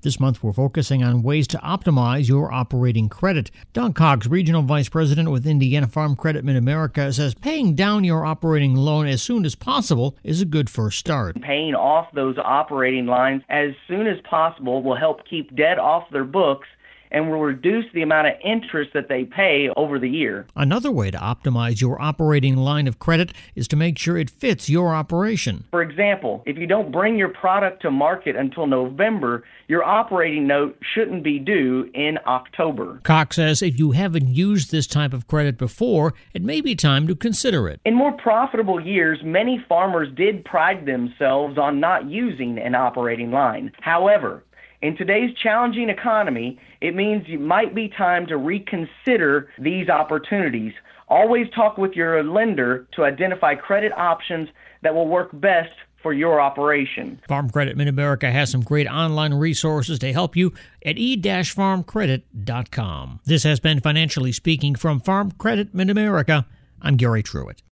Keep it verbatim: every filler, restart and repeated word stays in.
This month, we're focusing on ways to optimize your operating credit. Don Cox, Regional Vice President with Indiana Farm Credit Mid-America, says paying down your operating loan as soon as possible is a good first start. Paying off those operating lines as soon as possible will help keep debt off their books and will reduce the amount of interest that they pay over the year. Another way to optimize your operating line of credit is to make sure it fits your operation. For example, if you don't bring your product to market until November, your operating note shouldn't be due in October. Cox says if you haven't used this type of credit before, it may be time to consider it. In more profitable years, many farmers did pride themselves on not using an operating line. However, in today's challenging economy, it means it might be time to reconsider these opportunities. Always talk with your lender to identify credit options that will work best for your operation. Farm Credit Mid-America has some great online resources to help you at e dash farm credit dot com. This has been Financially Speaking from Farm Credit Mid-America. I'm Gary Truitt.